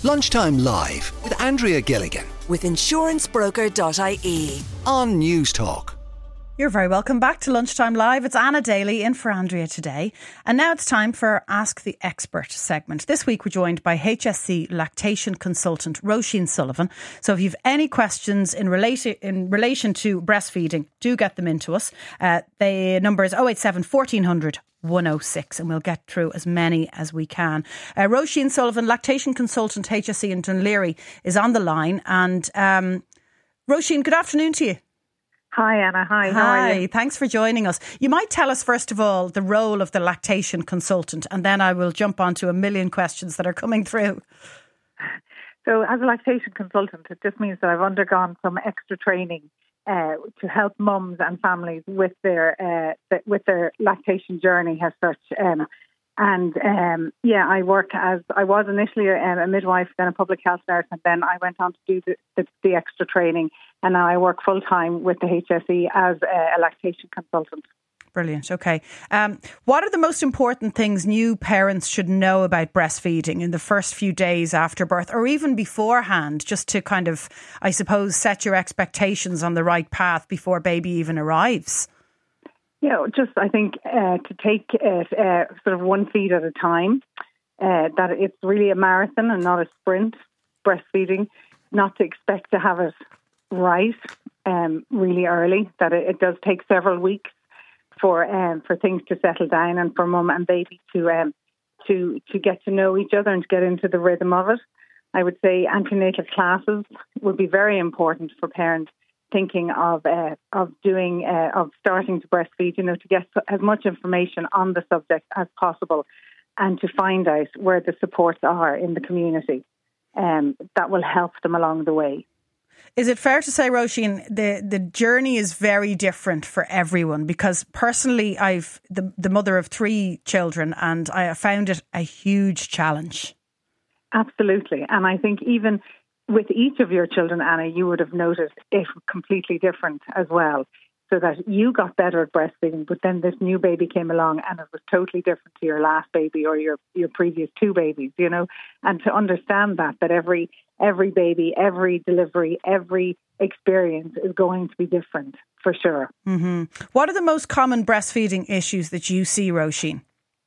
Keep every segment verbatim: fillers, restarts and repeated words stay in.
Lunchtime Live with Andrea Gilligan with insurance broker dot I E on News Talk. You're very welcome back to Lunchtime Live. It's Anna Daly in for Andrea today. And now it's time for Ask the Expert segment. This week we're joined by H S C lactation consultant Roisin Sullivan. So if you've any questions in relation in relation to breastfeeding, do get them into us. Uh, the number is oh eight seven, fourteen hundred, one oh six, and we'll get through as many as we can. Uh, Roisin Sullivan, lactation consultant H S C in Dún Laoghaire, is on the line. And um, Roisin, good afternoon to you. Hi Anna, hi, how Hi, are you? Thanks for joining us. You might tell us first of all the role of the lactation consultant, and then I will jump on to a million questions that are coming through. So as a lactation consultant, it just means that I've undergone some extra training uh, to help mums and families with their uh, with their lactation journey as such. Um, and um, yeah, I work as, I was initially a, a midwife, then a public health nurse, and then I went on to do the, the, the extra training. And now I work full-time with the H S E as a, a lactation consultant. Brilliant. Okay. Um, what are the most important things new parents should know about breastfeeding in the first few days after birth, or even beforehand, just to kind of, I suppose, set your expectations on the right path before baby even arrives? You know, just I think uh, to take it uh, sort of one feed at a time, uh, that it's really a marathon and not a sprint, breastfeeding, not to expect to have it right um, really early, that it, it does take several weeks for um, for things to settle down and for mum and baby to um, to to get to know each other and to get into the rhythm of it. I would say antenatal classes would be very important for parents thinking of uh, of doing uh, of starting to breastfeed, you know, to get as much information on the subject as possible and to find out where the supports are in the community. Um, that will help them along the way. Is it fair to say, Roisin, the, the journey is very different for everyone? Because personally, I've the, the mother of three children and I found it a huge challenge. Absolutely. And I think even with each of your children, Anna, you would have noticed it completely different as well. So that you got better at breastfeeding, but then this new baby came along and it was totally different to your last baby or your, your previous two babies, you know. And to understand that, that every every baby, every delivery, every experience is going to be different, for sure. Mm-hmm. What are the most common breastfeeding issues that you see, Roisin?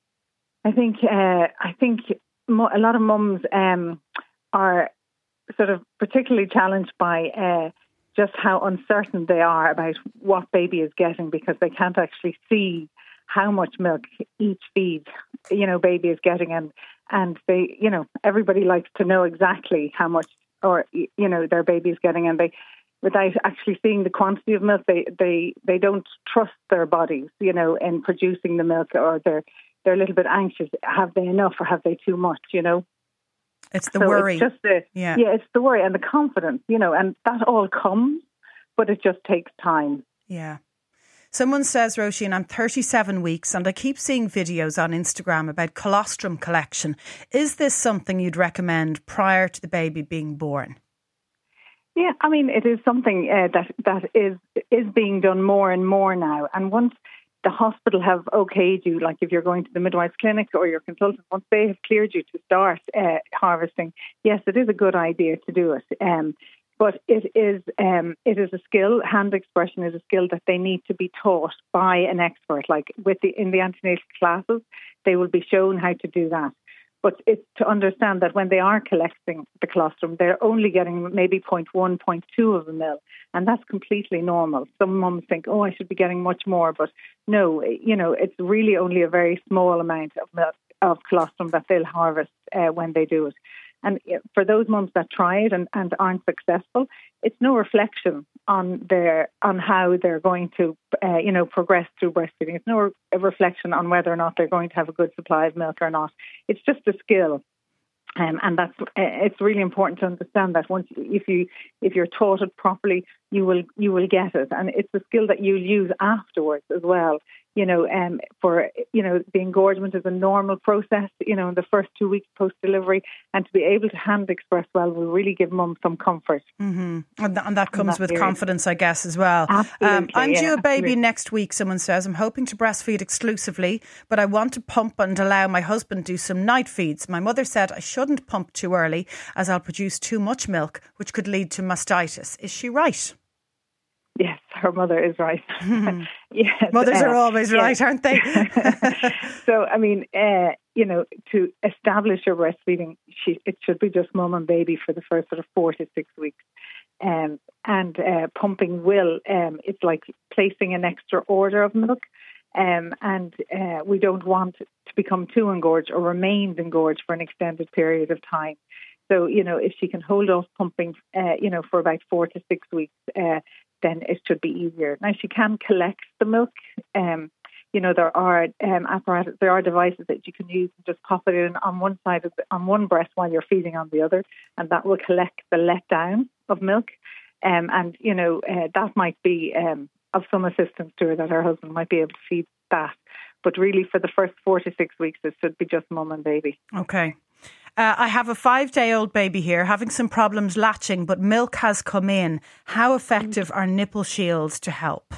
I think uh, I think mo- a lot of mums um, are sort of particularly challenged by uh, just how uncertain they are about what baby is getting, because they can't actually see how much milk each feed, you know, baby is getting. And, and they, you know, everybody likes to know exactly how much, or, you know, their baby is getting. And they, without actually seeing the quantity of milk, they, they, they don't trust their bodies, you know, in producing the milk, or they're, they're a little bit anxious. Have they enough or have they too much, you know? It's the so worry. It's just the, yeah. yeah, it's the worry and the confidence, you know, and that all comes, but it just takes time. Yeah. Someone says, Roisin, I'm thirty-seven weeks and I keep seeing videos on Instagram about colostrum collection. Is this something you'd recommend prior to the baby being born? Yeah, I mean, it is something uh, that that is is being done more and more now. And once the hospital have okayed you, like if you're going to the midwife's clinic or your consultant, once they have cleared you to start uh, harvesting, yes, it is a good idea to do it. Um, but it is um, it is a skill. Hand expression is a skill that they need to be taught by an expert. Like with the in the antenatal classes, they will be shown how to do that. But it's to understand that when they are collecting the colostrum, they're only getting maybe zero point one, zero point two of a mil. And that's completely normal. Some mums think, oh, I should be getting much more. But no, you know, it's really only a very small amount of milk, of colostrum that they'll harvest uh, when they do it. And for those mums that try it and, and aren't successful, it's no reflection on their on how they're going to, uh, you know, progress through breastfeeding. It's no re- reflection on whether or not they're going to have a good supply of milk or not. It's just a skill. Um, and that's uh, it's really important to understand that once if you if you're taught it properly, you will you will get it, and it's a skill that you'll use afterwards as well. you know, um, for, you know, the engorgement is a normal process, you know, in the first two weeks post-delivery. And to be able to hand express well will really give mum some comfort. Mm-hmm. And, th- and that comes that with period. confidence, I guess, as well. Absolutely, um, I'm yeah, due a baby absolutely. next week, someone says. I'm hoping to breastfeed exclusively, but I want to pump and allow my husband to do some night feeds. My mother said I shouldn't pump too early as I'll produce too much milk, which could lead to mastitis. Is she right? Yes, her mother is right. Yes, Mothers uh, are always yes. right, aren't they? So, I mean, uh, you know, to establish your breastfeeding, she, it should be just mum and baby for the first sort of four to six weeks. Um, and uh, pumping will, um, it's like placing an extra order of milk. Um, and uh, we don't want to become too engorged or remain engorged for an extended period of time. So, you know, if she can hold off pumping, uh, you know, for about four to six weeks, uh, then it should be easier. Now, she can collect the milk. Um, you know, there are um, apparatus, there are devices that you can use and just pop it in on one side of the, on one breast while you're feeding on the other, and that will collect the letdown of milk. Um, and you know, uh, that might be um, of some assistance to her, that her husband might be able to feed that. But really, for the first four to six weeks, it should be just mum and baby. Okay. Uh, I have a five-day-old baby here having some problems latching, but milk has come in. How effective are nipple shields to help?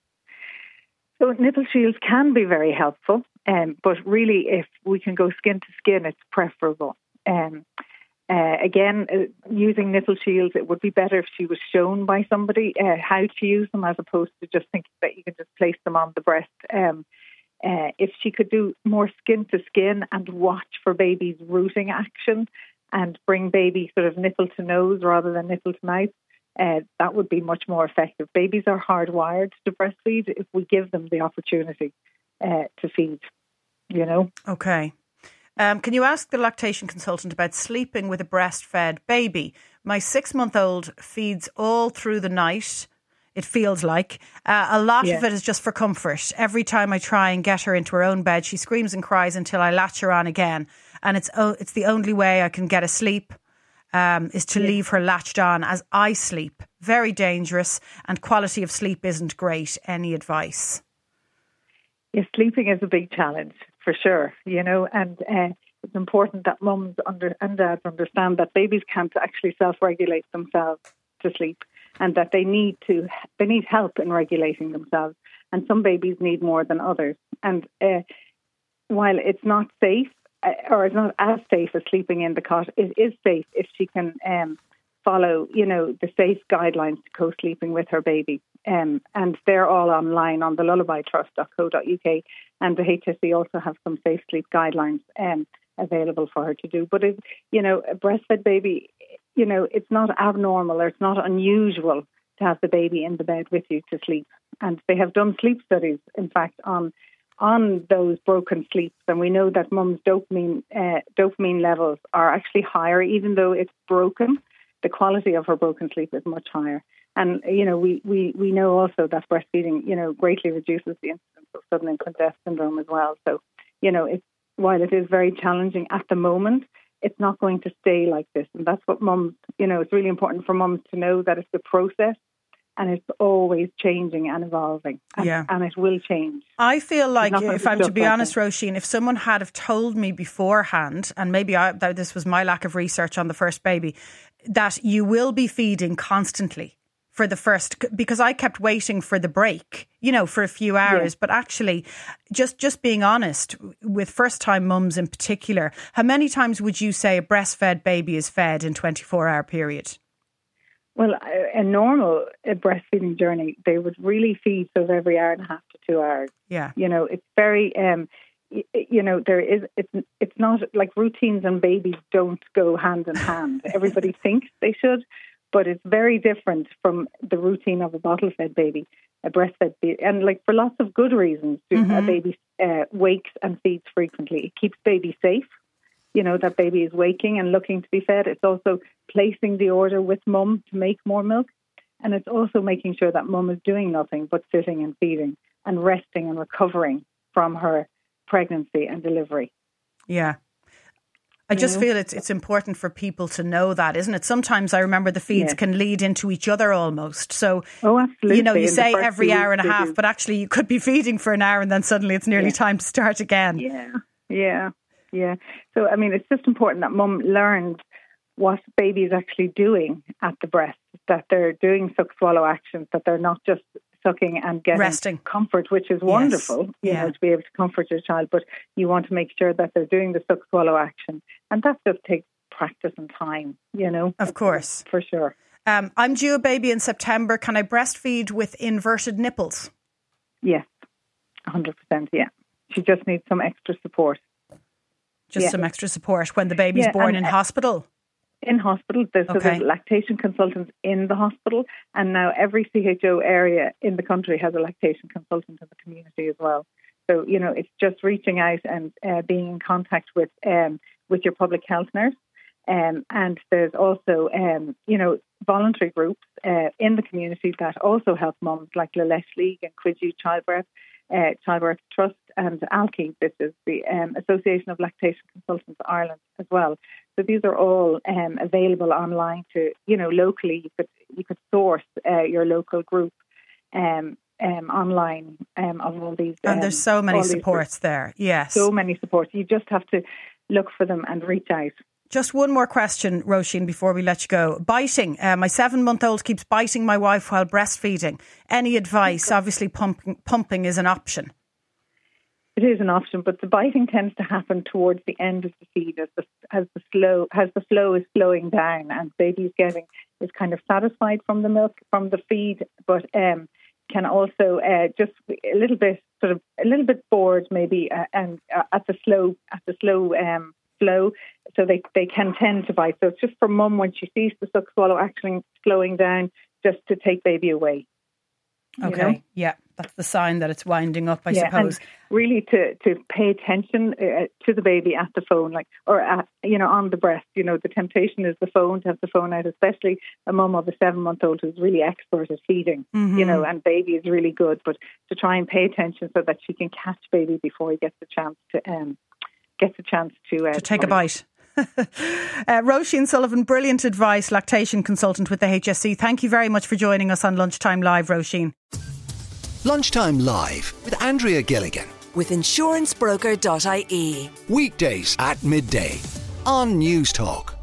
So nipple shields can be very helpful, um, but really if we can go skin to skin, it's preferable. Um, uh, again, uh, using nipple shields, it would be better if she was shown by somebody uh, how to use them, as opposed to just thinking that you can just place them on the breast. Um, uh, if she could do more skin to skin and watch for baby's rooting action and bring baby sort of nipple to nose rather than nipple to mouth, Uh, that would be much more effective. Babies are hardwired to breastfeed if we give them the opportunity uh, to feed, you know. Okay. Um, can you ask the lactation consultant about sleeping with a breastfed baby? My six-month-old feeds all through the night, it feels like. Uh, a lot Yeah. of it is just for comfort. Every time I try and get her into her own bed, she screams and cries until I latch her on again. And it's oh, it's the only way I can get asleep. Um, is to leave her latched on as I sleep. Very dangerous, and quality of sleep isn't great. Any advice? Yes, sleeping is a big challenge for sure, you know, and uh, it's important that mums under, and dads understand that babies can't actually self-regulate themselves to sleep, and that they need to they need help in regulating themselves. And some babies need more than others. And uh, while it's not safe, or it's not as safe as sleeping in the cot, it is safe if she can um, follow, you know, the safe guidelines to co-sleeping with her baby. Um, and they're all online on the lullaby trust dot co dot U K. And the H S E also have some safe sleep guidelines um, available for her to do. But, it, you know, a breastfed baby, you know, it's not abnormal or it's not unusual to have the baby in the bed with you to sleep. And they have done sleep studies, in fact, on on those broken sleeps, and we know that mum's dopamine uh, dopamine levels are actually higher, even though it's broken. The quality of her broken sleep is much higher, and you know we, we, we know also that breastfeeding you know greatly reduces the incidence of sudden infant death syndrome as well. So you know it's while it is very challenging at the moment, it's not going to stay like this, and that's what mums you know it's really important for mums to know that it's a process. And it's always changing and evolving. And, Yeah. and it will change. I feel like, if I'm to be like honest, Roisin, if someone had have told me beforehand, and maybe I, that this was my lack of research on the first baby, that you will be feeding constantly for the first, because I kept waiting for the break, you know, for a few hours. Yeah. But actually, just, just being honest, with first-time mums in particular, how many times would you say a breastfed baby is fed in twenty-four hour period? Well, a normal breastfeeding journey, they would really feed sort of every hour and a half to two hours. Yeah. You know, it's very, um, you know, there is, it's it's not like routines and babies don't go hand in hand. Everybody thinks they should, but it's very different from the routine of a bottle-fed baby, a breastfed baby. And like for lots of good reasons, mm-hmm. a baby uh, wakes and feeds frequently. It keeps baby safe. You know, that baby is waking and looking to be fed. It's also placing the order with mum to make more milk. And it's also making sure that mum is doing nothing but sitting and feeding and resting and recovering from her pregnancy and delivery. Yeah. I just feel it's it's important for people to know that, isn't it? Sometimes I remember the feeds yes. can lead into each other almost. So, oh, absolutely. you know, you In say every hour and a half, do. but actually you could be feeding for an hour and then suddenly it's nearly yeah. time to start again. Yeah, yeah, yeah. So, I mean, it's just important that mum learns what baby is actually doing at the breast, that they're doing suck-swallow actions, that they're not just sucking and getting resting comfort, which is wonderful, yes. you yeah. know, to be able to comfort your child, but you want to make sure that they're doing the suck-swallow action. And that just takes practice and time, you know. Of course. For sure. Um, I'm due a baby in September. Can I breastfeed with inverted nipples? Yes, one hundred percent, yeah. She just needs some extra support. Just yeah. some extra support when the baby's yeah, born and, in uh, hospital? In hospital, there's, okay. so there's lactation consultants in the hospital, and now every C H O area in the country has a lactation consultant in the community as well. So, you know, it's just reaching out and uh, being in contact with um, with your public health nurse. Um, and there's also, um, you know, voluntary groups uh, in the community that also help mums, like Lalesh League and Quidju Childbirth, uh, Childbirth Trust, and ALCI. This is the um, Association of Lactation Consultants Ireland as well. So these are all um, available online to, you know, locally. You could you could source uh, your local group um, um, online um, of all these. Um, and there's so many supports there. Yes, so many supports. You just have to look for them and reach out. Just one more question, Roisin, before we let you go. Biting. Uh, my seven-month-old keeps biting my wife while breastfeeding. Any advice? Okay. Obviously, pumping, pumping is an option. It is an option, but the biting tends to happen towards the end of the feed as the as the slow as the flow is slowing down, and baby's getting is kind of satisfied from the milk from the feed, but um, can also uh, just a little bit sort of a little bit bored maybe, uh, and uh, at the slow at the slow um, flow, so they they can tend to bite. So it's just for mum when she sees the suck swallow actually slowing down, just to take baby away. Okay, you know? yeah, that's the sign that it's winding up, I yeah, suppose. And really to, to pay attention uh, to the baby at the phone, like or at, you know, on the breast. You know, the temptation is the phone, to have the phone out, especially a mum of a seven-month-old who's really expert at feeding, mm-hmm. you know, and baby is really good, but to try and pay attention so that she can catch baby before he gets a chance to um gets a chance to uh, to take a bite. uh, Roisin Sullivan, brilliant advice, lactation consultant with the H S C. Thank you very much for joining us on Lunchtime Live, Roisin. Lunchtime Live with Andrea Gilligan. With insurance broker dot I E. Weekdays at midday on News Talk.